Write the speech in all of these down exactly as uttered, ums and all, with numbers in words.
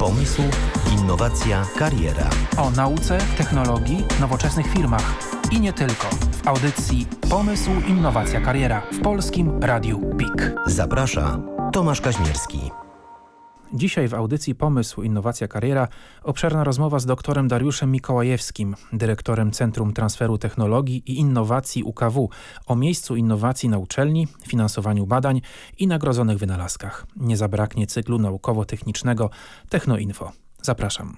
Pomysł, innowacja, kariera. O nauce, technologii, nowoczesnych firmach. I nie tylko. W audycji Pomysł, innowacja, kariera w Polskim Radiu P I K. Zaprasza Tomasz Kaźmierski. Dzisiaj w audycji Pomysł, innowacja, kariera obszerna rozmowa z doktorem Dariuszem Mikołajewskim, dyrektorem Centrum Transferu Technologii i Innowacji U K W, o miejscu innowacji na uczelni, finansowaniu badań i nagrodzonych wynalazkach. Nie zabraknie cyklu naukowo-technicznego Technoinfo. Zapraszam.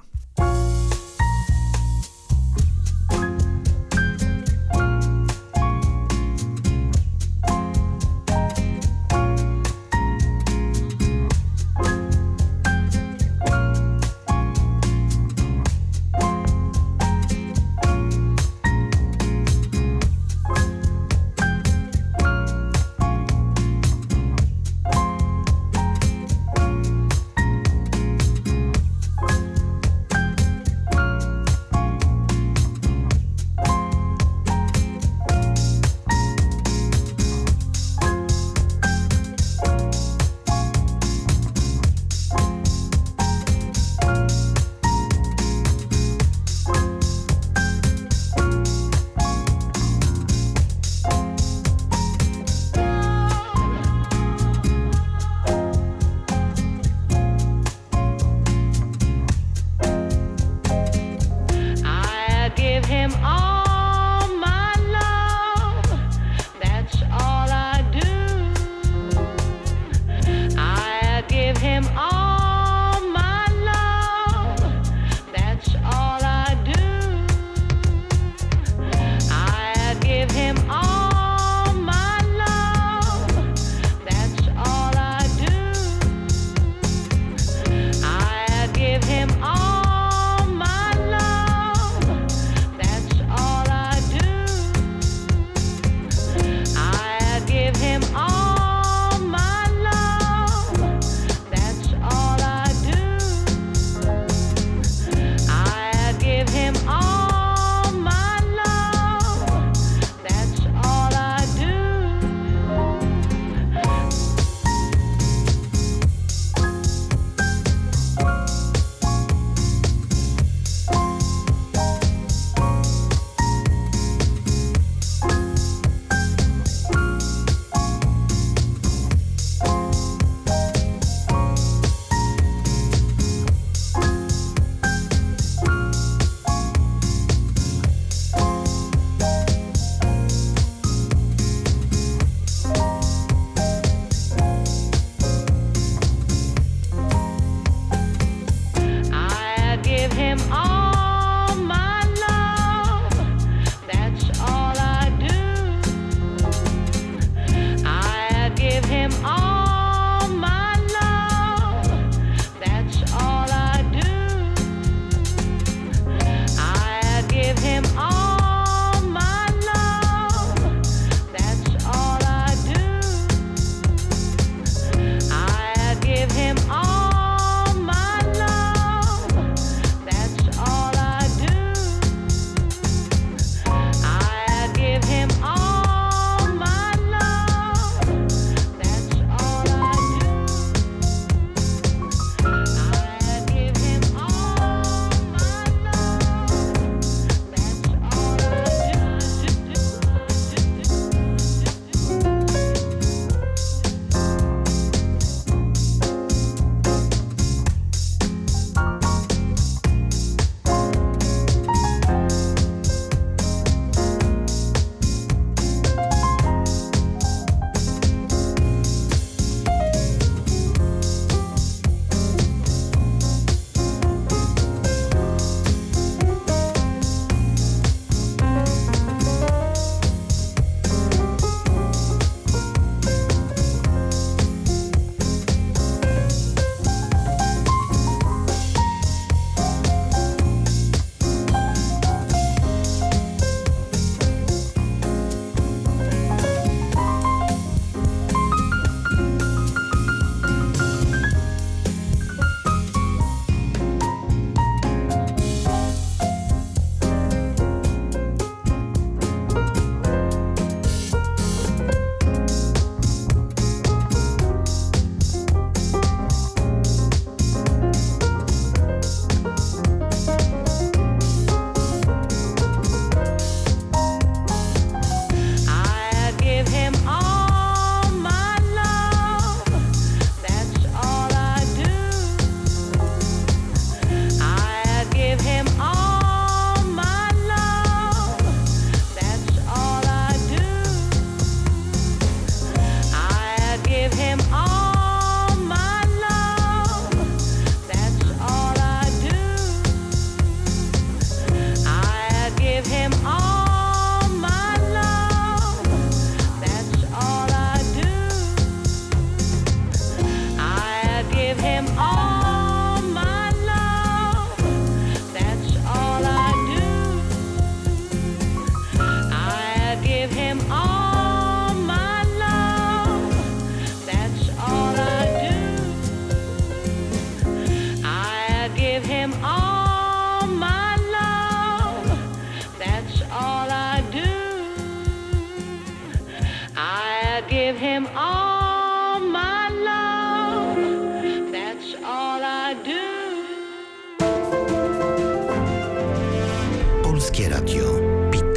Polskie Radio P I K.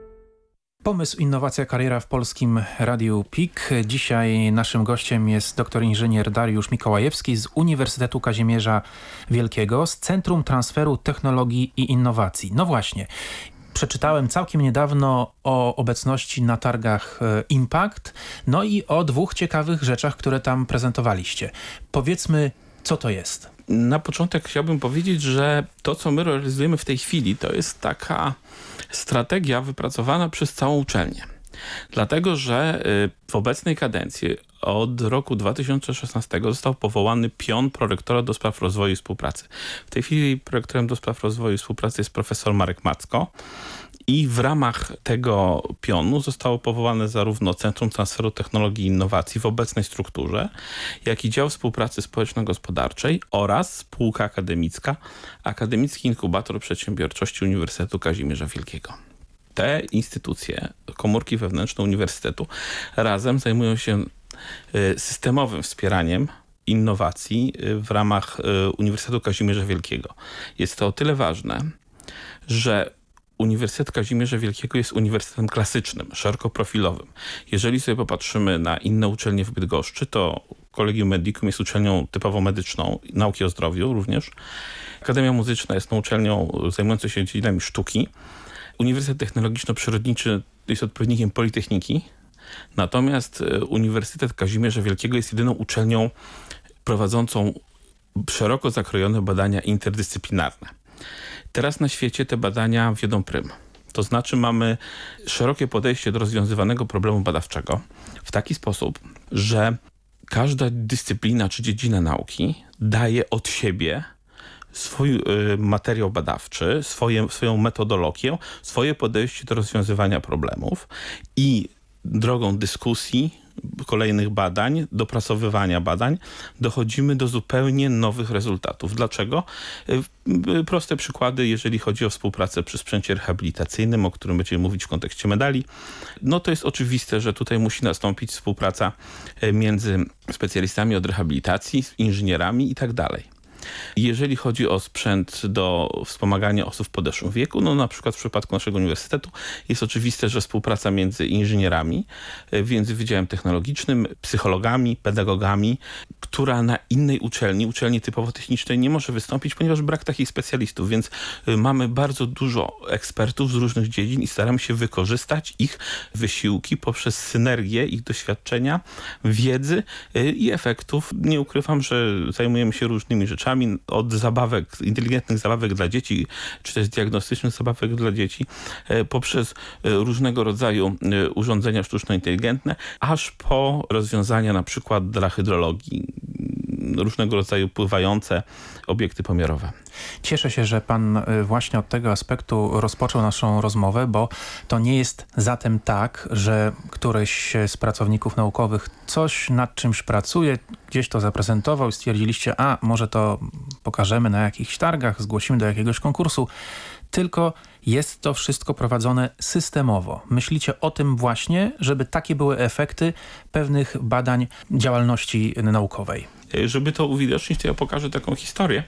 Pomysł, innowacja, kariera w Polskim Radiu P I K. Dzisiaj naszym gościem jest doktor inżynier Dariusz Mikołajewski z Uniwersytetu Kazimierza Wielkiego, z Centrum Transferu Technologii i Innowacji. No właśnie, przeczytałem całkiem niedawno o obecności na targach Impact, no i o dwóch ciekawych rzeczach, które tam prezentowaliście. Powiedzmy, co to jest? Na początek chciałbym powiedzieć, że to, co my realizujemy w tej chwili, to jest taka strategia wypracowana przez całą uczelnię. Dlatego, że w obecnej kadencji od roku dwa tysiące szesnastego został powołany pion prorektora do spraw rozwoju i współpracy. W tej chwili prorektorem do spraw rozwoju i współpracy jest profesor Marek Macko. I w ramach tego pionu zostało powołane zarówno Centrum Transferu Technologii i Innowacji w obecnej strukturze, jak i Dział Współpracy Społeczno-Gospodarczej oraz spółka akademicka, Akademicki Inkubator Przedsiębiorczości Uniwersytetu Kazimierza Wielkiego. Te instytucje, komórki wewnętrzne uniwersytetu razem zajmują się systemowym wspieraniem innowacji w ramach Uniwersytetu Kazimierza Wielkiego. Jest to o tyle ważne, że Uniwersytet Kazimierza Wielkiego jest uniwersytetem klasycznym, szerokoprofilowym. Jeżeli sobie popatrzymy na inne uczelnie w Bydgoszczy, to Collegium Medicum jest uczelnią typowo medyczną, nauki o zdrowiu również. Akademia Muzyczna jest uczelnią zajmującą się dziedzinami sztuki. Uniwersytet Technologiczno-Przyrodniczy jest odpowiednikiem Politechniki. Natomiast Uniwersytet Kazimierza Wielkiego jest jedyną uczelnią prowadzącą szeroko zakrojone badania interdyscyplinarne. Teraz na świecie te badania wiodą prym. To znaczy mamy szerokie podejście do rozwiązywanego problemu badawczego w taki sposób, że każda dyscyplina czy dziedzina nauki daje od siebie swój y, materiał badawczy, swoje, swoją metodologię, swoje podejście do rozwiązywania problemów i drogą dyskusji, kolejnych badań, dopracowywania badań, dochodzimy do zupełnie nowych rezultatów. Dlaczego? Proste przykłady, jeżeli chodzi o współpracę przy sprzęcie rehabilitacyjnym, o którym będziemy mówić w kontekście medali, no to jest oczywiste, że tutaj musi nastąpić współpraca między specjalistami od rehabilitacji, inżynierami i tak dalej. Jeżeli chodzi o sprzęt do wspomagania osób w podeszłym wieku, no na przykład w przypadku naszego uniwersytetu jest oczywiste, że współpraca między inżynierami, między Wydziałem Technologicznym, psychologami, pedagogami, która na innej uczelni, uczelni typowo technicznej nie może wystąpić, ponieważ brak takich specjalistów, więc mamy bardzo dużo ekspertów z różnych dziedzin i staramy się wykorzystać ich wysiłki poprzez synergię ich doświadczenia, wiedzy i efektów. Nie ukrywam, że zajmujemy się różnymi rzeczami, od zabawek, inteligentnych zabawek dla dzieci, czy też diagnostycznych zabawek dla dzieci, poprzez różnego rodzaju urządzenia sztuczno-inteligentne, aż po rozwiązania na przykład dla hydrologii, różnego rodzaju pływające obiekty pomiarowe. Cieszę się, że pan właśnie od tego aspektu rozpoczął naszą rozmowę, bo to nie jest zatem tak, że któryś z pracowników naukowych coś nad czymś pracuje, gdzieś to zaprezentował i stwierdziliście, a może to pokażemy na jakichś targach, zgłosimy do jakiegoś konkursu, tylko jest to wszystko prowadzone systemowo. Myślicie o tym właśnie, żeby takie były efekty pewnych badań działalności naukowej. Żeby to uwidocznić, to ja pokażę taką historię.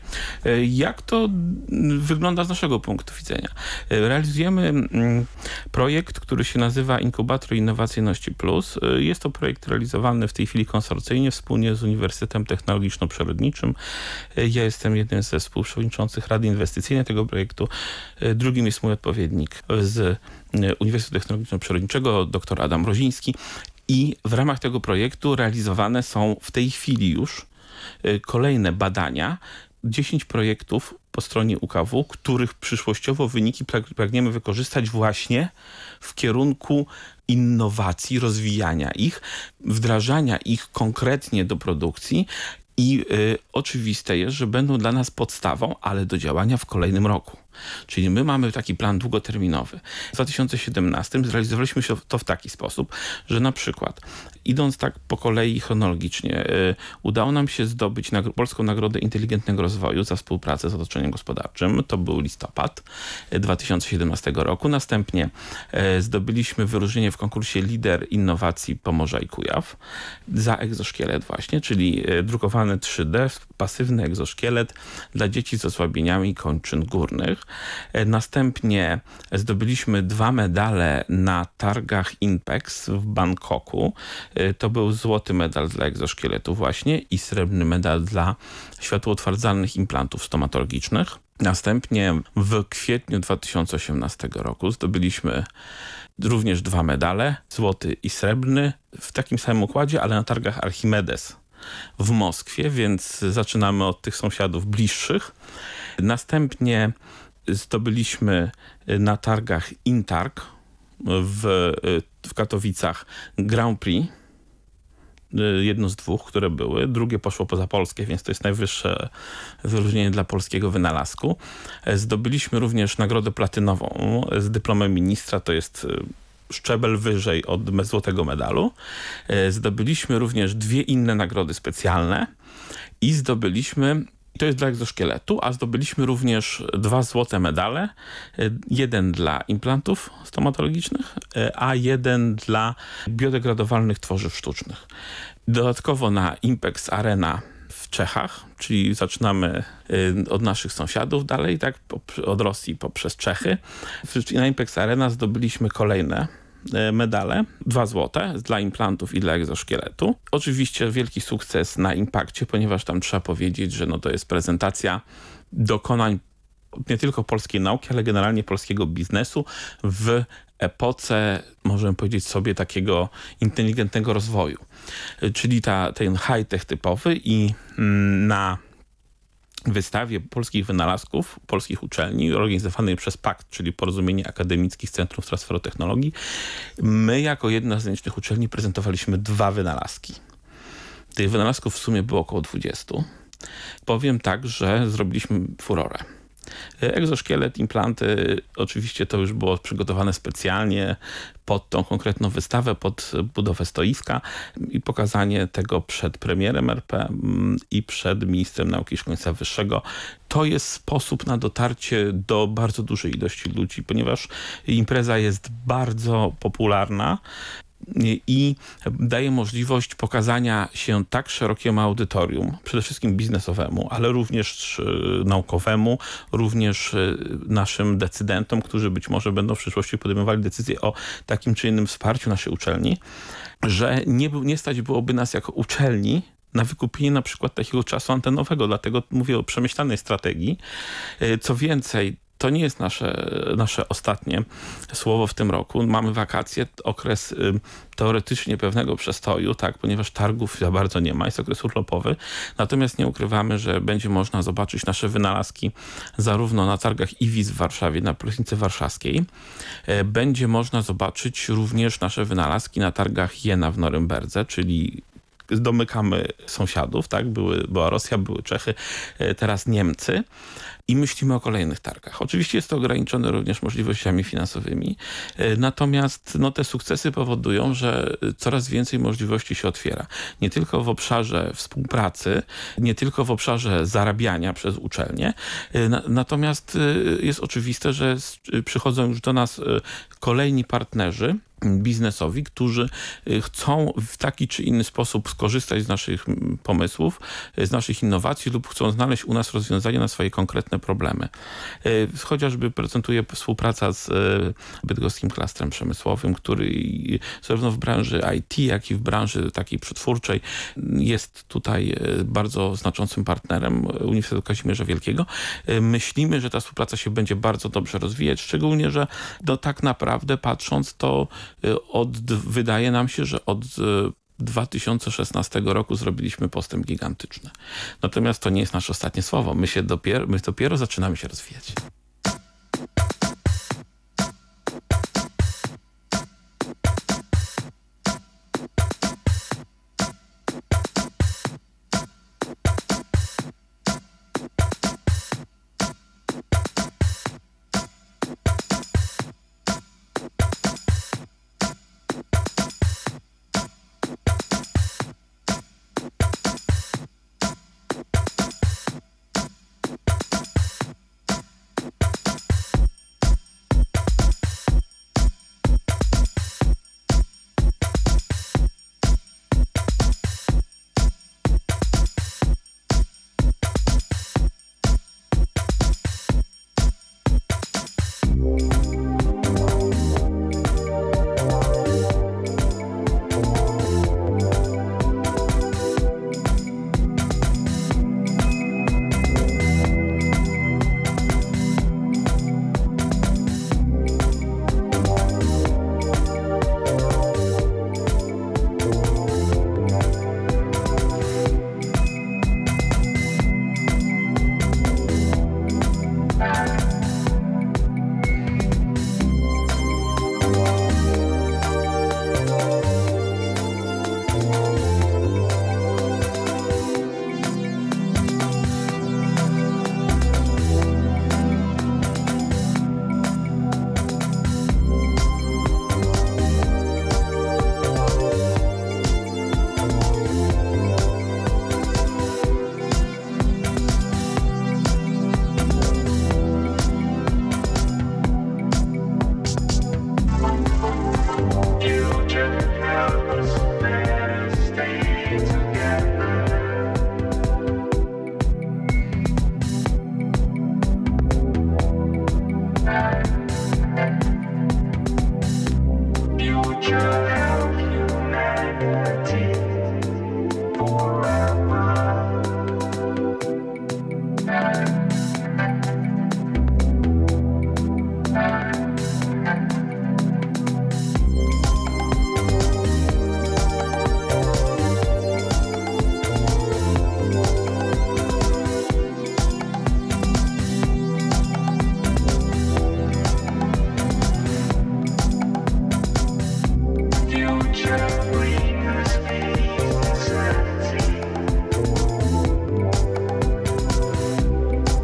Jak to wygląda z naszego punktu widzenia? Realizujemy projekt, który się nazywa Inkubator Innowacyjności Plus. Jest to projekt realizowany w tej chwili konsorcyjnie wspólnie z Uniwersytetem Technologiczno-Przyrodniczym. Ja jestem jednym ze współprzewodniczących Rady Inwestycyjnej tego projektu. Drugim jest mój odpowiednik z Uniwersytetu Technologiczno-Przyrodniczego, dr Adam Roziński. I w ramach tego projektu realizowane są w tej chwili już kolejne badania, dziesięć projektów po stronie U K W, których przyszłościowo wyniki pragniemy wykorzystać właśnie w kierunku innowacji, rozwijania ich, wdrażania ich konkretnie do produkcji i y, oczywiste jest, że będą dla nas podstawą, ale do działania w kolejnym roku. Czyli my mamy taki plan długoterminowy. W dwa tysiące siedemnastym zrealizowaliśmy to w taki sposób, że na przykład idąc tak po kolei chronologicznie, udało nam się zdobyć nagro- Polską Nagrodę Inteligentnego Rozwoju za współpracę z otoczeniem gospodarczym. To był listopad dwa tysiące siedemnastego roku. Następnie zdobyliśmy wyróżnienie w konkursie Lider Innowacji Pomorza i Kujaw za egzoszkielet właśnie, czyli drukowany trzy D, pasywny egzoszkielet dla dzieci z osłabieniami kończyn górnych. Następnie zdobyliśmy dwa medale na targach INPEX w Bangkoku. To był złoty medal dla egzoszkieletu właśnie i srebrny medal dla światłotwardzalnych implantów stomatologicznych. Następnie w kwietniu dwa tysiące osiemnastego roku zdobyliśmy również dwa medale, złoty i srebrny, w takim samym układzie, ale na targach Archimedes w Moskwie, więc zaczynamy od tych sąsiadów bliższych. Następnie zdobyliśmy na targach INTARG w, w Katowicach Grand Prix, jedno z dwóch, które były. Drugie poszło poza Polskę, więc to jest najwyższe wyróżnienie dla polskiego wynalazku. Zdobyliśmy również nagrodę platynową z dyplomem ministra, to jest szczebel wyżej od złotego medalu. Zdobyliśmy również dwie inne nagrody specjalne i zdobyliśmy, to jest dla egzoszkieletu, a zdobyliśmy również dwa złote medale. Jeden dla implantów stomatologicznych, a jeden dla biodegradowalnych tworzyw sztucznych. Dodatkowo na Impex Arena w Czechach, czyli zaczynamy od naszych sąsiadów dalej, tak, od Rosji poprzez Czechy. Na Impex Arena zdobyliśmy kolejne medale, dwa złote dla implantów i dla egzoszkieletu. Oczywiście wielki sukces na Impakcie, ponieważ tam trzeba powiedzieć, że no to jest prezentacja dokonań nie tylko polskiej nauki, ale generalnie polskiego biznesu w epoce, możemy powiedzieć sobie, takiego inteligentnego rozwoju. Czyli ta, ten high-tech typowy i na wystawie polskich wynalazków, polskich uczelni organizowanej przez PAKT, czyli Porozumienie Akademickich Centrów Transferu Technologii, my jako jedna z nielicznych uczelni prezentowaliśmy dwa wynalazki. Tych wynalazków w sumie było około dwudziestu. Powiem tak, że zrobiliśmy furorę. Egzoszkielet, implanty, oczywiście to już było przygotowane specjalnie pod tą konkretną wystawę, pod budowę stoiska i pokazanie tego przed premierem R P i przed ministrem nauki i szkolnictwa wyższego. To jest sposób na dotarcie do bardzo dużej ilości ludzi, ponieważ impreza jest bardzo popularna i daje możliwość pokazania się tak szerokiemu audytorium, przede wszystkim biznesowemu, ale również naukowemu, również naszym decydentom, którzy być może będą w przyszłości podejmowali decyzje o takim czy innym wsparciu naszej uczelni, że nie, nie stać byłoby nas jako uczelni na wykupienie na przykład takiego czasu antenowego. Dlatego mówię o przemyślanej strategii. Co więcej, to nie jest nasze, nasze ostatnie słowo w tym roku. Mamy wakacje, okres y, teoretycznie pewnego przestoju, tak, ponieważ targów za bardzo nie ma, jest okres urlopowy. Natomiast nie ukrywamy, że będzie można zobaczyć nasze wynalazki zarówno na targach I W I S w Warszawie, na Prolesnicy Warszawskiej. Y, będzie można zobaczyć również nasze wynalazki na targach Jena w Norymberdze, czyli domykamy sąsiadów, tak? Były, była Rosja, były Czechy, teraz Niemcy i myślimy o kolejnych targach. Oczywiście jest to ograniczone również możliwościami finansowymi, natomiast no, te sukcesy powodują, że coraz więcej możliwości się otwiera. Nie tylko w obszarze współpracy, nie tylko w obszarze zarabiania przez uczelnie, na, natomiast jest oczywiste, że przychodzą już do nas kolejni partnerzy biznesowi, którzy chcą w taki czy inny sposób skorzystać z naszych pomysłów, z naszych innowacji lub chcą znaleźć u nas rozwiązania na swoje konkretne problemy. Chociażby prezentuje współpraca z bydgoskim klastrem przemysłowym, który zarówno w branży I T, jak i w branży takiej przetwórczej jest tutaj bardzo znaczącym partnerem Uniwersytetu Kazimierza Wielkiego. Myślimy, że ta współpraca się będzie bardzo dobrze rozwijać, szczególnie, że no, tak naprawdę patrząc to Od, wydaje nam się, że od dwa tysiące szesnastego roku zrobiliśmy postęp gigantyczny. Natomiast to nie jest nasze ostatnie słowo. My, się dopiero, my dopiero zaczynamy się rozwijać.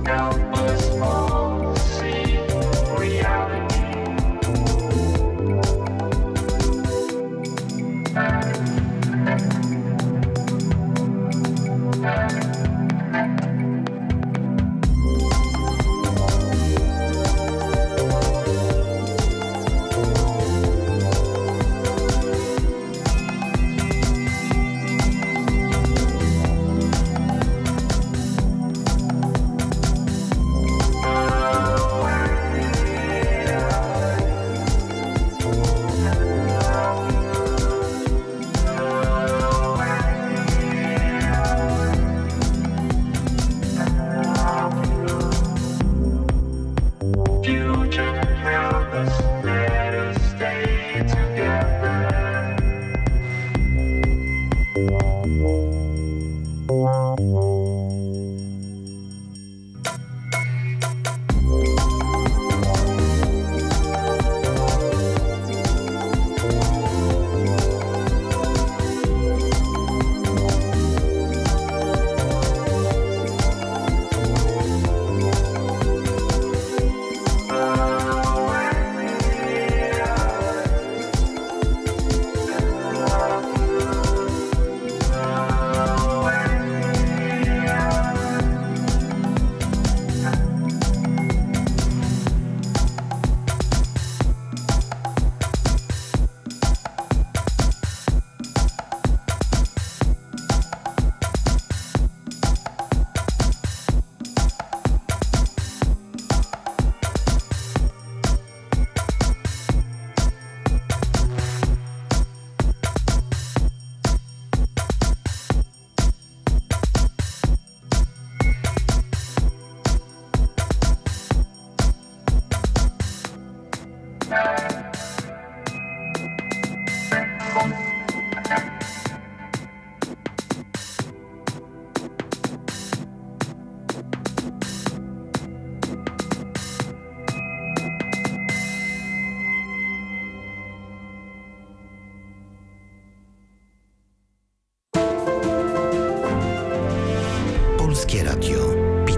Polskie Radio PiK.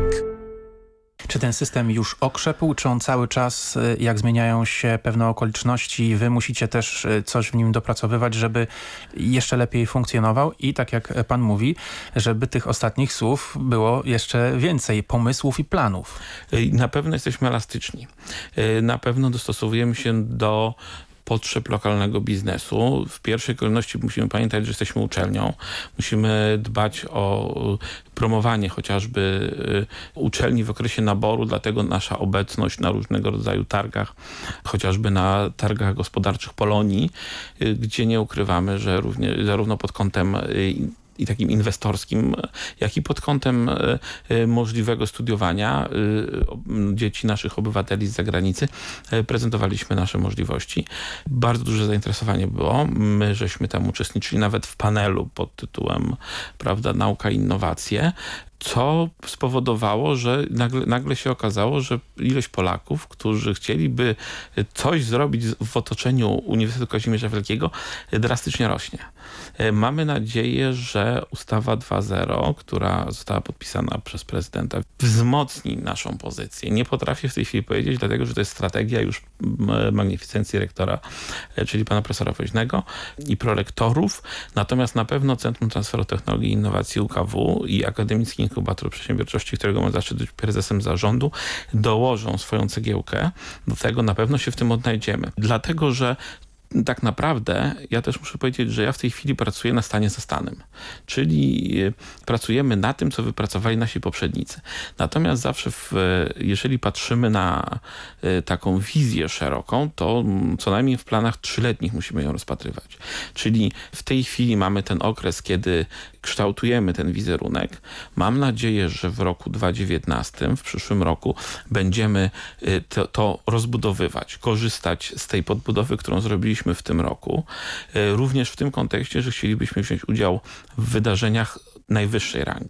Czy ten system już okrzepł, czy on cały czas, jak zmieniają się pewne okoliczności, wy musicie też coś w nim dopracowywać, żeby jeszcze lepiej funkcjonował i tak jak pan mówi, żeby tych ostatnich słów było jeszcze więcej pomysłów i planów? Na pewno jesteśmy elastyczni. Na pewno dostosowujemy się do potrzeb lokalnego biznesu. W pierwszej kolejności musimy pamiętać, że jesteśmy uczelnią. Musimy dbać o promowanie chociażby uczelni w okresie naboru, dlatego nasza obecność na różnego rodzaju targach, chociażby na targach gospodarczych Polonii, gdzie nie ukrywamy, że również, zarówno pod kątem i takim inwestorskim, jak i pod kątem możliwego studiowania dzieci naszych obywateli z zagranicy prezentowaliśmy nasze możliwości. Bardzo duże zainteresowanie było. My żeśmy tam uczestniczyli nawet w panelu pod tytułem, prawda, Nauka i innowacje, co spowodowało, że nagle, nagle się okazało, że ilość Polaków, którzy chcieliby coś zrobić w otoczeniu Uniwersytetu Kazimierza Wielkiego, drastycznie rośnie. Mamy nadzieję, że ustawa dwa zero, która została podpisana przez prezydenta, wzmocni naszą pozycję. Nie potrafię w tej chwili powiedzieć, dlatego że to jest strategia już magnificencji rektora, czyli pana profesora Woźnego i prorektorów. Natomiast na pewno Centrum Transferu Technologii i Innowacji U K W i Akademicki Inkubator Przedsiębiorczości, którego mam zaszczyt być prezesem zarządu, dołożą swoją cegiełkę. Do tego na pewno się w tym odnajdziemy. Dlatego, że tak naprawdę ja też muszę powiedzieć, że ja w tej chwili pracuję na stanie za stanem. Czyli pracujemy na tym, co wypracowali nasi poprzednicy. Natomiast zawsze, w, jeżeli patrzymy na taką wizję szeroką, to co najmniej w planach trzyletnich musimy ją rozpatrywać. Czyli w tej chwili mamy ten okres, kiedy kształtujemy ten wizerunek. Mam nadzieję, że w roku dwa tysiące dziewiętnastym, w przyszłym roku, będziemy to, to rozbudowywać, korzystać z tej podbudowy, którą zrobiliśmy w tym roku. Również w tym kontekście, że chcielibyśmy wziąć udział w wydarzeniach najwyższej rangi.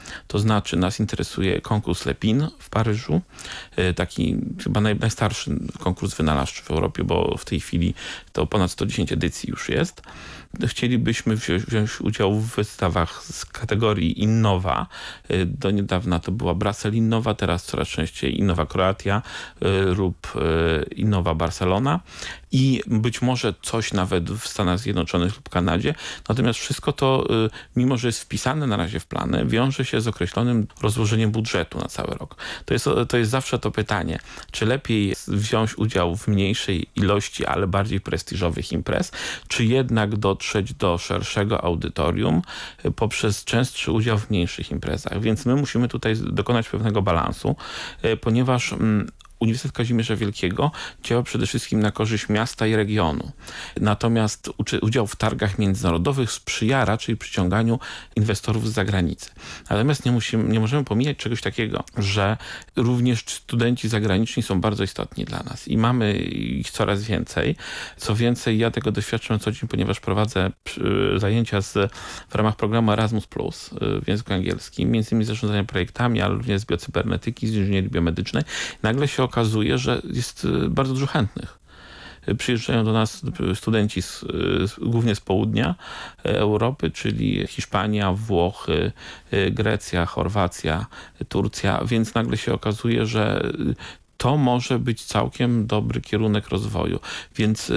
To znaczy nas interesuje konkurs Lepin w Paryżu, taki chyba naj, najstarszy konkurs wynalazczy w Europie, bo w tej chwili to ponad sto dziesięć edycji już jest. Chcielibyśmy wziąć, wziąć udział w wystawach z kategorii Innowa. Do niedawna to była Brussels Innowa, teraz coraz częściej Innowa Kroatia lub Innowa Barcelona i być może coś nawet w Stanach Zjednoczonych lub Kanadzie. Natomiast wszystko to, mimo że jest wpisane na razie w plany, wiąże się z określonym rozłożeniem budżetu na cały rok. To jest, to jest zawsze to pytanie, czy lepiej wziąć udział w mniejszej ilości, ale bardziej prestiżowych imprez, czy jednak dotrzeć do szerszego audytorium poprzez częstszy udział w mniejszych imprezach. Więc my musimy tutaj dokonać pewnego balansu, ponieważ Uniwersytet Kazimierza Wielkiego działa przede wszystkim na korzyść miasta i regionu. Natomiast udział w targach międzynarodowych sprzyja raczej przyciąganiu inwestorów z zagranicy. Natomiast nie, musimy, nie możemy pomijać czegoś takiego, że również studenci zagraniczni są bardzo istotni dla nas i mamy ich coraz więcej. Co więcej, ja tego doświadczam co dzień, ponieważ prowadzę zajęcia z, w ramach programu Erasmus plus w języku angielskim, między innymi zarządzania projektami, ale również z biocybernetyki, z inżynierii biomedycznej. Nagle się okazuje, że jest bardzo dużo chętnych. Przyjeżdżają do nas studenci z, głównie z południa Europy, czyli Hiszpania, Włochy, Grecja, Chorwacja, Turcja, więc nagle się okazuje, że to może być całkiem dobry kierunek rozwoju, więc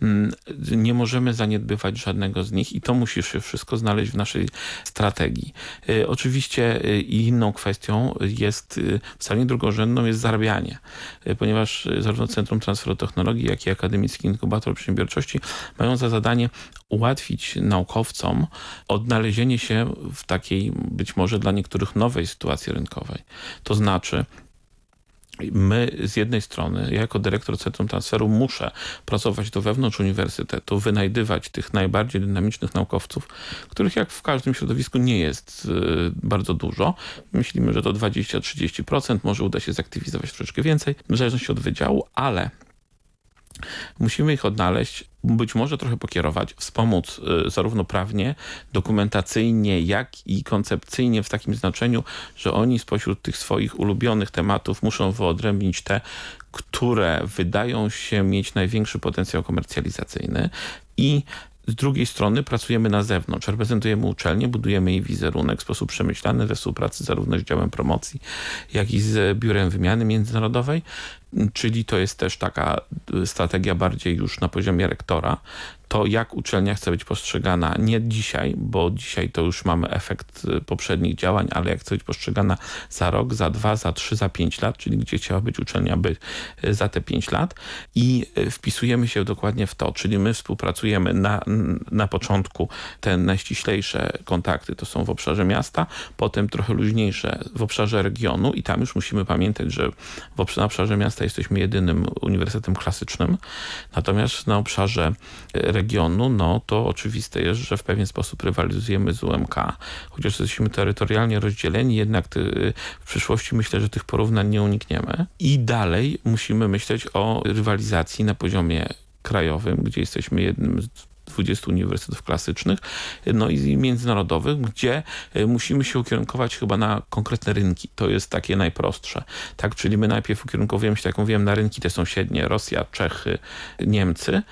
nie możemy zaniedbywać żadnego z nich i to musi się wszystko znaleźć w naszej strategii. Oczywiście inną kwestią jest, wcale nie drugorzędną, jest zarabianie, ponieważ zarówno Centrum Transferu Technologii, jak i Akademicki Inkubator Przedsiębiorczości mają za zadanie ułatwić naukowcom odnalezienie się w takiej być może dla niektórych nowej sytuacji rynkowej. To znaczy, my z jednej strony, ja jako dyrektor Centrum Transferu muszę pracować do wewnątrz uniwersytetu, wynajdywać tych najbardziej dynamicznych naukowców, których jak w każdym środowisku nie jest bardzo dużo. Myślimy, że to dwadzieścia do trzydziestu procent, może uda się zaktywizować troszeczkę więcej, w zależności od wydziału, ale musimy ich odnaleźć, być może trochę pokierować, wspomóc zarówno prawnie, dokumentacyjnie, jak i koncepcyjnie w takim znaczeniu, że oni spośród tych swoich ulubionych tematów muszą wyodrębnić te, które wydają się mieć największy potencjał komercjalizacyjny i z drugiej strony pracujemy na zewnątrz, reprezentujemy uczelnię, budujemy jej wizerunek w sposób przemyślany we współpracy zarówno z działem promocji, jak i z Biurem Wymiany Międzynarodowej, czyli to jest też taka strategia bardziej już na poziomie rektora. To jak uczelnia chce być postrzegana nie dzisiaj, bo dzisiaj to już mamy efekt poprzednich działań, ale jak chce być postrzegana za rok, za dwa, za trzy, za pięć lat, czyli gdzie chciała być uczelnia by za te pięć lat i wpisujemy się dokładnie w to, czyli my współpracujemy na, na początku, te najściślejsze kontakty to są w obszarze miasta, potem trochę luźniejsze w obszarze regionu i tam już musimy pamiętać, że w obszarze, na obszarze miasta jesteśmy jedynym uniwersytetem klasycznym, natomiast na obszarze regionu, no to oczywiste jest, że w pewien sposób rywalizujemy z U M K. Chociaż jesteśmy terytorialnie rozdzieleni, jednak ty, w przyszłości myślę, że tych porównań nie unikniemy. I dalej musimy myśleć o rywalizacji na poziomie krajowym, gdzie jesteśmy jednym z dwudziestu uniwersytetów klasycznych, no i międzynarodowych, gdzie musimy się ukierunkować chyba na konkretne rynki. To jest takie najprostsze. Tak, czyli my najpierw ukierunkowujemy się, tak jak mówiłem, na rynki te sąsiednie, Rosja, Czechy, Niemcy.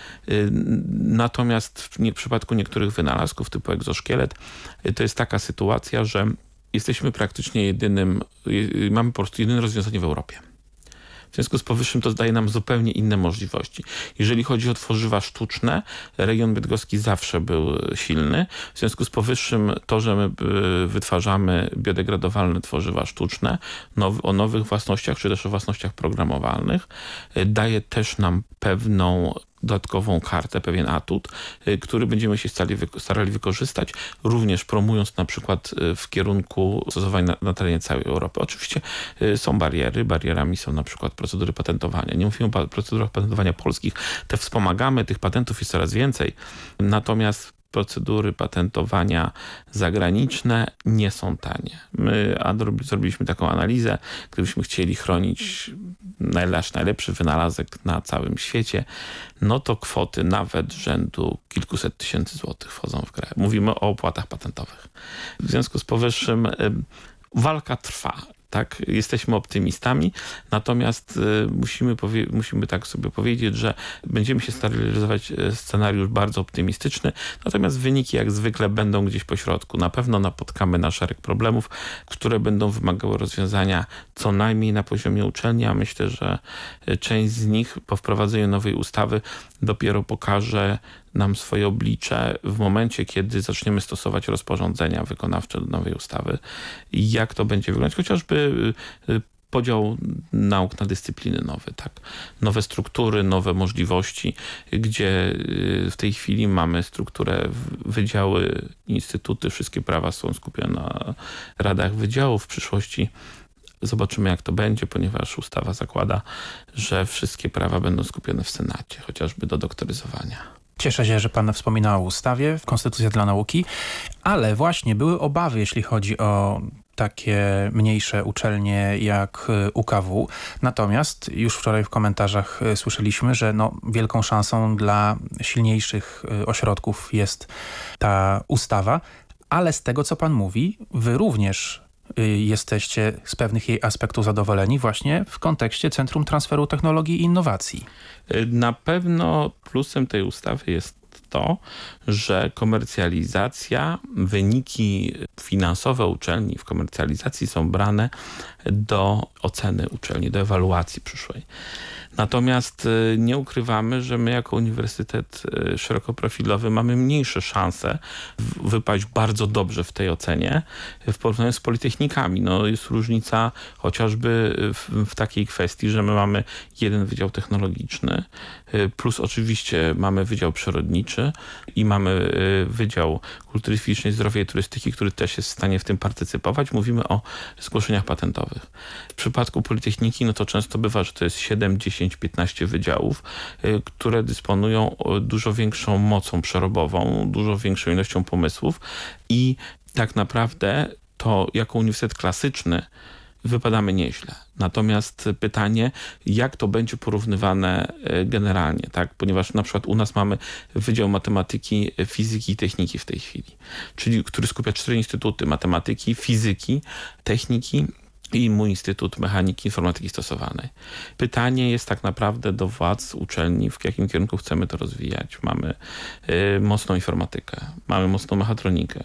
Natomiast w, nie, w przypadku niektórych wynalazków typu egzoszkielet to jest taka sytuacja, że jesteśmy praktycznie jedynym, mamy po prostu jedyne rozwiązanie w Europie. W związku z powyższym to daje nam zupełnie inne możliwości. Jeżeli chodzi o tworzywa sztuczne, region bydgoski zawsze był silny. W związku z powyższym to, że my wytwarzamy biodegradowalne tworzywa sztuczne now, o nowych własnościach, czy też o własnościach programowalnych, daje też nam pewną dodatkową kartę, pewien atut, który będziemy się starali, starali wykorzystać, również promując na przykład w kierunku stosowań na, na terenie całej Europy. Oczywiście są bariery. Barierami są na przykład procedury patentowania. Nie mówimy o procedurach patentowania polskich. Te wspomagamy, tych patentów jest coraz więcej. Natomiast procedury patentowania zagraniczne nie są tanie. My zrobiliśmy taką analizę, gdybyśmy chcieli chronić nasz najlepszy wynalazek na całym świecie, no to kwoty nawet rzędu kilkuset tysięcy złotych wchodzą w grę. Mówimy o opłatach patentowych. W związku z powyższym walka trwa. Tak, jesteśmy optymistami, natomiast y, musimy, powie- musimy tak sobie powiedzieć, że będziemy się starali realizować scenariusz bardzo optymistyczny, natomiast wyniki jak zwykle będą gdzieś po środku. Na pewno napotkamy na szereg problemów, które będą wymagały rozwiązania co najmniej na poziomie uczelni, a myślę, że część z nich po wprowadzeniu nowej ustawy dopiero pokaże nam swoje oblicze w momencie, kiedy zaczniemy stosować rozporządzenia wykonawcze do nowej ustawy i jak to będzie wyglądać, chociażby podział nauk na dyscypliny nowe, tak? Nowe struktury, nowe możliwości, gdzie w tej chwili mamy strukturę wydziały, instytuty, wszystkie prawa są skupione na radach wydziałów. W przyszłości zobaczymy, jak to będzie, ponieważ ustawa zakłada, że wszystkie prawa będą skupione w Senacie, chociażby do doktoryzowania. Cieszę się, że pan wspominał o ustawie, Konstytucja dla nauki, ale właśnie były obawy, jeśli chodzi o takie mniejsze uczelnie jak U K W. Natomiast już wczoraj w komentarzach słyszeliśmy, że no, wielką szansą dla silniejszych ośrodków jest ta ustawa, ale z tego, co pan mówi, wy również jesteście z pewnych jej aspektów zadowoleni właśnie w kontekście Centrum Transferu Technologii i Innowacji. Na pewno plusem tej ustawy jest to, że komercjalizacja, wyniki finansowe uczelni w komercjalizacji są brane do oceny uczelni, do ewaluacji przyszłej. Natomiast nie ukrywamy, że my jako uniwersytet szerokoprofilowy mamy mniejsze szanse wypaść bardzo dobrze w tej ocenie w porównaniu z politechnikami. No, jest różnica chociażby w, w takiej kwestii, że my mamy jeden wydział technologiczny, plus oczywiście mamy wydział przyrodniczy i mamy Wydział Kultury Fizycznej, Zdrowia i Turystyki, który też jest w stanie w tym partycypować. Mówimy o zgłoszeniach patentowych. W przypadku politechniki, no to często bywa, że to jest siedem, dziesięć, piętnaście wydziałów, które dysponują dużo większą mocą przerobową, dużo większą ilością pomysłów i tak naprawdę to jako uniwersytet klasyczny wypadamy nieźle. Natomiast pytanie, jak to będzie porównywane generalnie, tak? Ponieważ na przykład u nas mamy Wydział Matematyki, Fizyki i Techniki w tej chwili, czyli który skupia cztery instytuty matematyki, fizyki, techniki i mój Instytut Mechaniki Informatyki Stosowanej. Pytanie jest tak naprawdę do władz uczelni, w jakim kierunku chcemy to rozwijać. Mamy y, mocną informatykę, mamy mocną mechatronikę.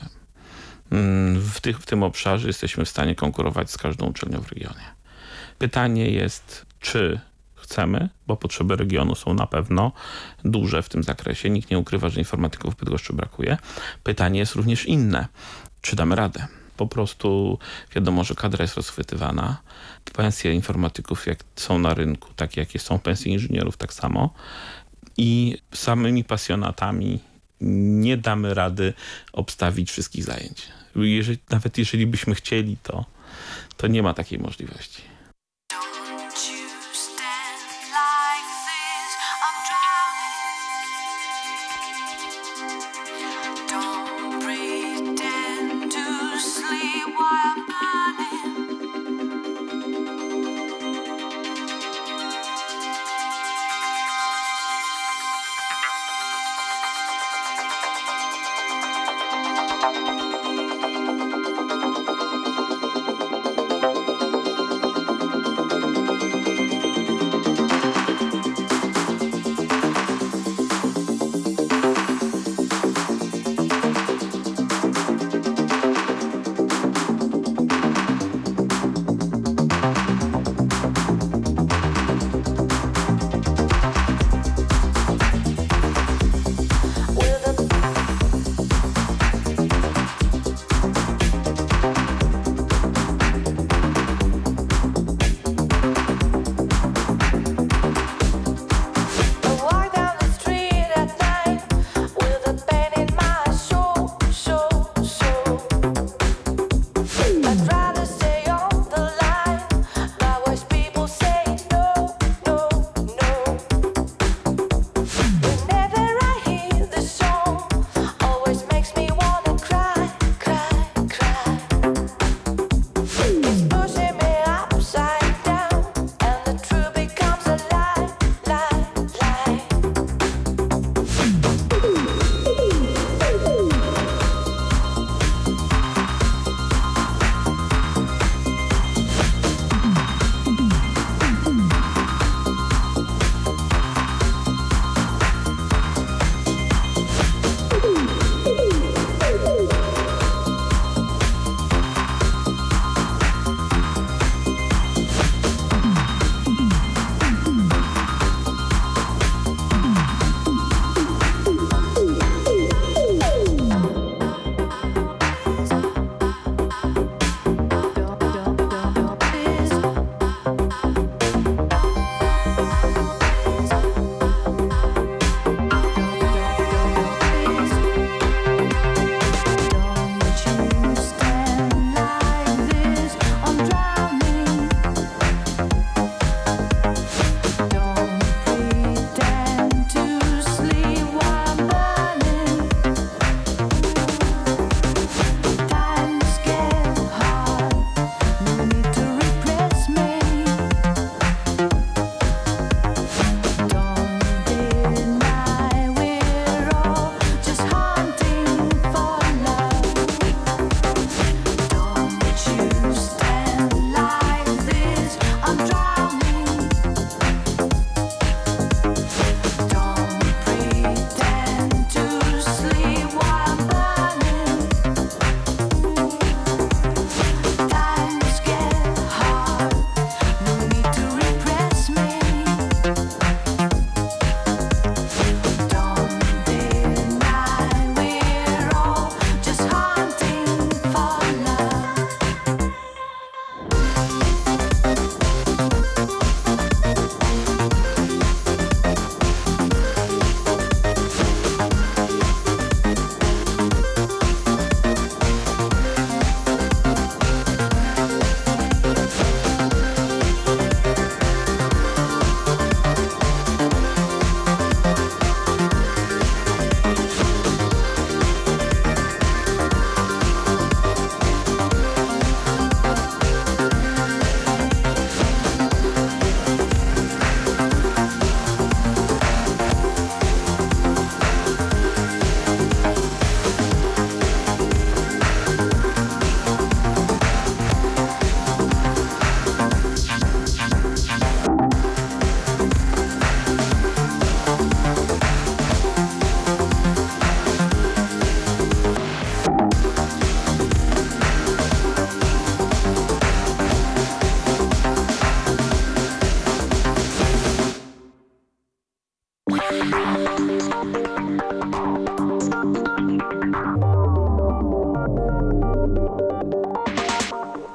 W, tych, w tym obszarze jesteśmy w stanie konkurować z każdą uczelnią w regionie. Pytanie jest, czy chcemy, bo potrzeby regionu są na pewno duże w tym zakresie. Nikt nie ukrywa, że informatyków w Bydgoszczy brakuje. Pytanie jest również inne. Czy damy radę? Po prostu wiadomo, że kadra jest rozchwytywana. Pensje informatyków jak są na rynku, tak jakie są pensje inżynierów, tak samo. I samymi pasjonatami nie damy rady obstawić wszystkich zajęć. Jeżeli, nawet jeżeli byśmy chcieli, to, to nie ma takiej możliwości.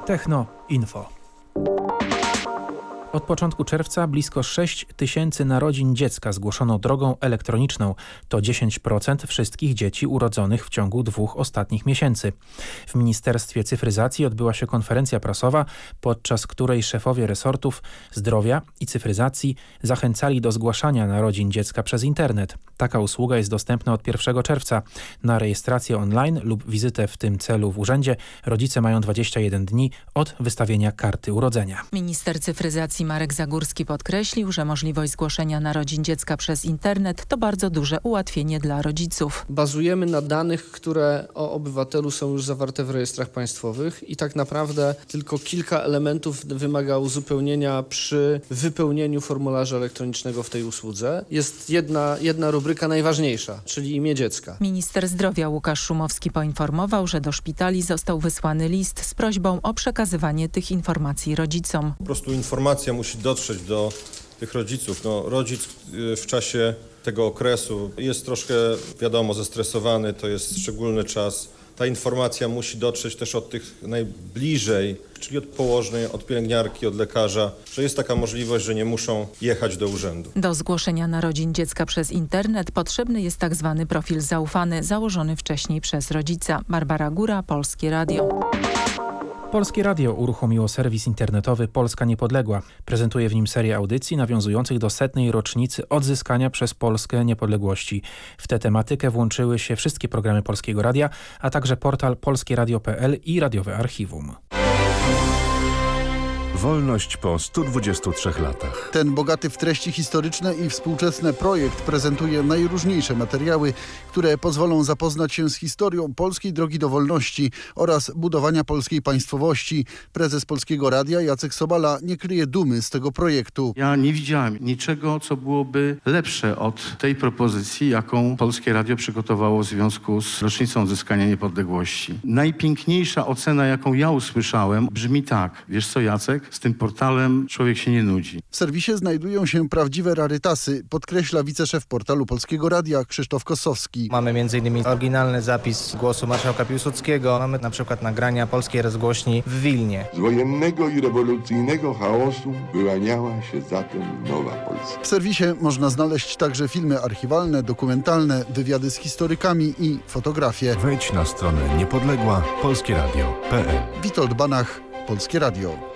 Techno Info. Od początku czerwca blisko sześć tysięcy narodzin dziecka zgłoszono drogą elektroniczną. To dziesięć procent wszystkich dzieci urodzonych w ciągu dwóch ostatnich miesięcy. W Ministerstwie Cyfryzacji odbyła się konferencja prasowa, podczas której szefowie resortów zdrowia i cyfryzacji zachęcali do zgłaszania narodzin dziecka przez internet. Taka usługa jest dostępna od pierwszego czerwca. Na rejestrację online lub wizytę w tym celu w urzędzie rodzice mają dwadzieścia jeden dni od wystawienia karty urodzenia. Minister cyfryzacji Marek Zagórski podkreślił, że możliwość zgłoszenia narodzin dziecka przez internet to bardzo duże ułatwienie dla rodziców. Bazujemy na danych, które o obywatelu są już zawarte w rejestrach państwowych i tak naprawdę tylko kilka elementów wymaga uzupełnienia przy wypełnieniu formularza elektronicznego w tej usłudze. Jest jedna, jedna rubryka najważniejsza, czyli imię dziecka. Minister zdrowia Łukasz Szumowski poinformował, że do szpitali został wysłany list z prośbą o przekazywanie tych informacji rodzicom. Po prostu informacja musi dotrzeć do tych rodziców. No, rodzic w czasie tego okresu jest troszkę, wiadomo, zestresowany, to jest szczególny czas. Ta informacja musi dotrzeć też od tych najbliżej, czyli od położnej, od pielęgniarki, od lekarza, że jest taka możliwość, że nie muszą jechać do urzędu. Do zgłoszenia narodzin dziecka przez internet potrzebny jest tak zwany profil zaufany, założony wcześniej przez rodzica. Barbara Góra, Polskie Radio. Polskie Radio uruchomiło serwis internetowy Polska Niepodległa. Prezentuje w nim serię audycji nawiązujących do setnej rocznicy odzyskania przez Polskę niepodległości. W tę tematykę włączyły się wszystkie programy Polskiego Radia, a także portal polskie radio kropka p l i radiowe archiwum. Wolność po stu dwudziestu trzech latach. Ten bogaty w treści historyczne i współczesne projekt prezentuje najróżniejsze materiały, które pozwolą zapoznać się z historią polskiej drogi do wolności oraz budowania polskiej państwowości. Prezes Polskiego Radia Jacek Sobala nie kryje dumy z tego projektu. Ja nie widziałem niczego, co byłoby lepsze od tej propozycji, jaką Polskie Radio przygotowało w związku z rocznicą odzyskania niepodległości. Najpiękniejsza ocena, jaką ja usłyszałem, brzmi tak. Wiesz co, Jacek? Z tym portalem człowiek się nie nudzi. W serwisie znajdują się prawdziwe rarytasy, podkreśla wiceszef portalu Polskiego Radia Krzysztof Kossowski. Mamy między innymi oryginalny zapis głosu marszałka Piłsudskiego. Mamy na przykład nagrania polskiej rozgłośni w Wilnie. Z wojennego i rewolucyjnego chaosu wyłaniała się zatem nowa Polska. W serwisie można znaleźć także filmy archiwalne, dokumentalne, wywiady z historykami i fotografie. Wejdź na stronę niepodległa polskie radio kropka p l. Witold Banach, Polskie Radio.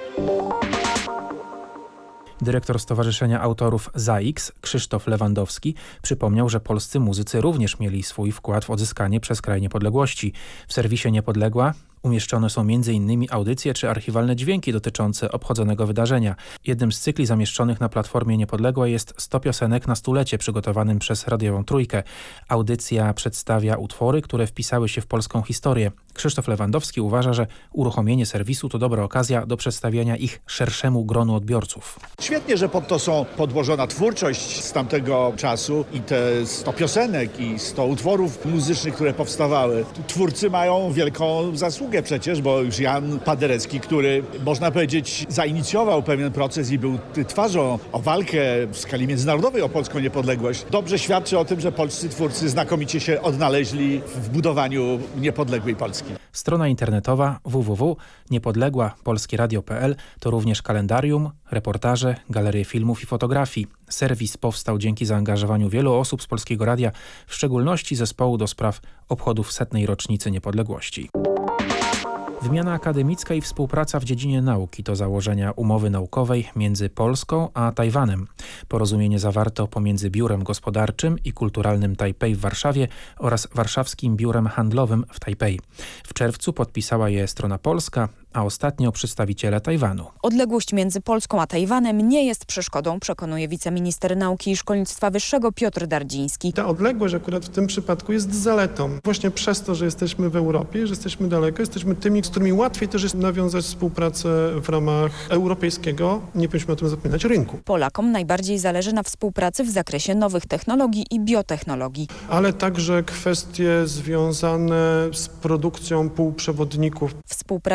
Dyrektor Stowarzyszenia Autorów Z A X, Krzysztof Lewandowski, przypomniał, że polscy muzycy również mieli swój wkład w odzyskanie przez kraj niepodległości. W serwisie Niepodległa umieszczone są między innymi audycje czy archiwalne dźwięki dotyczące obchodzonego wydarzenia. Jednym z cykli zamieszczonych na platformie Niepodległa jest sto piosenek na stulecie przygotowanym przez Radiową Trójkę. Audycja przedstawia utwory, które wpisały się w polską historię. Krzysztof Lewandowski uważa, że uruchomienie serwisu to dobra okazja do przedstawienia ich szerszemu gronu odbiorców. Świetnie, że pod to są podłożona twórczość z tamtego czasu i te sto piosenek i sto utworów muzycznych, które powstawały. Twórcy mają wielką zasługę przecież, bo już Jan Paderewski, który można powiedzieć zainicjował pewien proces i był twarzą o walkę w skali międzynarodowej o polską niepodległość, dobrze świadczy o tym, że polscy twórcy znakomicie się odnaleźli w budowaniu niepodległej Polski. Strona internetowa w w w kropka niepodległa polskie radio kropka p l to również kalendarium, reportaże, galerie filmów i fotografii. Serwis powstał dzięki zaangażowaniu wielu osób z Polskiego Radia, w szczególności zespołu do spraw obchodów setnej rocznicy niepodległości. Wymiana akademicka i współpraca w dziedzinie nauki to założenia umowy naukowej między Polską a Tajwanem. Porozumienie zawarto pomiędzy Biurem Gospodarczym i Kulturalnym Tajpej w Warszawie oraz Warszawskim Biurem Handlowym w Tajpej. W czerwcu podpisała je strona polska, a ostatnio przedstawiciele Tajwanu. Odległość między Polską a Tajwanem nie jest przeszkodą, przekonuje wiceminister nauki i szkolnictwa wyższego Piotr Dardziński. Ta odległość akurat w tym przypadku jest zaletą. Właśnie przez to, że jesteśmy w Europie, że jesteśmy daleko, jesteśmy tymi, z którymi łatwiej też jest nawiązać współpracę w ramach europejskiego, nie powinniśmy o tym zapominać, rynku. Polakom najbardziej zależy na współpracy w zakresie nowych technologii i biotechnologii. Ale także kwestie związane z produkcją półprzewodników. Współpraca między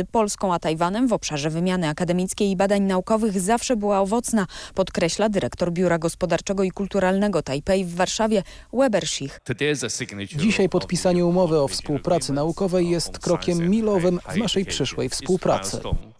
między Polską a Tajwanem w obszarze wymiany akademickiej i badań naukowych zawsze była owocna, podkreśla dyrektor Biura Gospodarczego i Kulturalnego Tajpej w Warszawie Weber Sich. Dzisiaj podpisanie umowy o współpracy naukowej jest krokiem milowym w naszej przyszłej współpracy.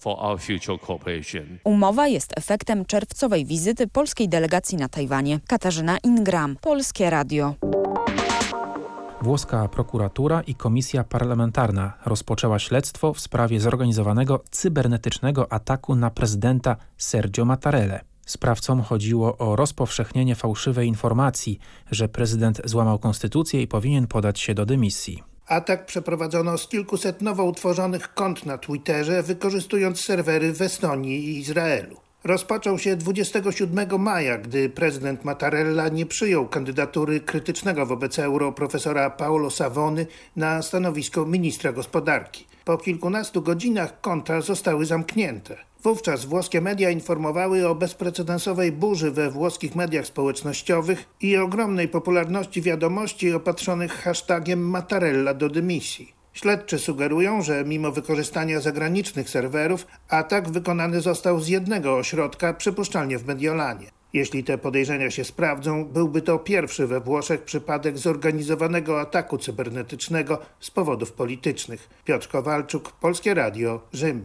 Umowa jest efektem czerwcowej wizyty polskiej delegacji na Tajwanie. Katarzyna Ingram, Polskie Radio. Włoska prokuratura i komisja parlamentarna rozpoczęła śledztwo w sprawie zorganizowanego cybernetycznego ataku na prezydenta Sergio Mattarellę. Sprawcom chodziło o rozpowszechnienie fałszywej informacji, że prezydent złamał konstytucję i powinien podać się do dymisji. Atak przeprowadzono z kilkuset nowo utworzonych kont na Twitterze, wykorzystując serwery w Estonii i Izraelu. Rozpoczął się dwudziestego siódmego maja, gdy prezydent Mattarella nie przyjął kandydatury krytycznego wobec euro profesora Paolo Savony na stanowisko ministra gospodarki. Po kilkunastu godzinach konta zostały zamknięte. Wówczas włoskie media informowały o bezprecedensowej burzy we włoskich mediach społecznościowych i ogromnej popularności wiadomości opatrzonych hashtagiem Mattarella do dymisji. Śledczy sugerują, że mimo wykorzystania zagranicznych serwerów, atak wykonany został z jednego ośrodka, przypuszczalnie w Mediolanie. Jeśli te podejrzenia się sprawdzą, byłby to pierwszy we Włoszech przypadek zorganizowanego ataku cybernetycznego z powodów politycznych. Piotr Kowalczuk, Polskie Radio, Rzym.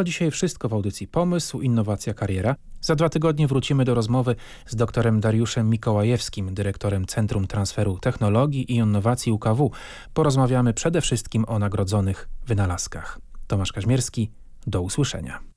To dzisiaj wszystko w audycji Pomysł, Innowacja, Kariera. Za dwa tygodnie wrócimy do rozmowy z doktorem Dariuszem Mikołajewskim, dyrektorem Centrum Transferu Technologii i Innowacji U K W. Porozmawiamy przede wszystkim o nagrodzonych wynalazkach. Tomasz Kaźmierski, do usłyszenia.